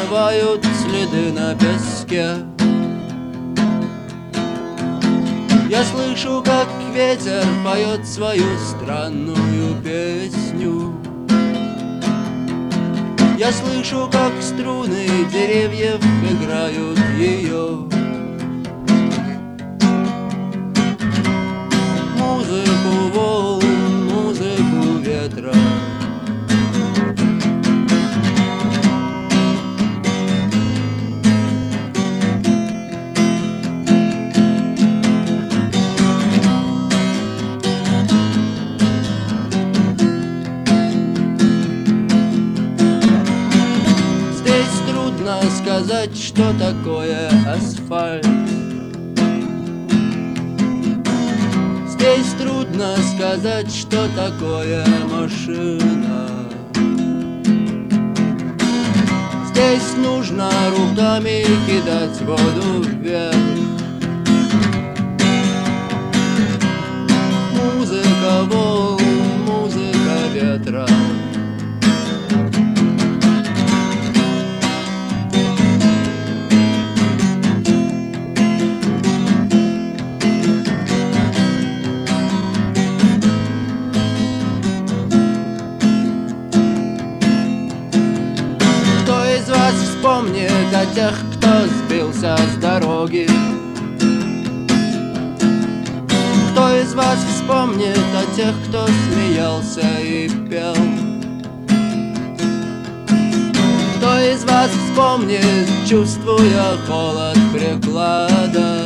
смывают следы на песке. Я слышу, как ветер поет свою странную песню. Я слышу, как струны деревьев играют ее. Музыку волн, музыку ветра. Сказать, что такое асфальт. Здесь трудно сказать, что такое машина. Здесь нужно руками кидать воду вверх. Музыка волн, музыка ветра. Вспомнит о тех, кто сбился с дороги. Кто из вас вспомнит о тех, кто смеялся и пел? Кто из вас вспомнит, чувствуя холод приклада?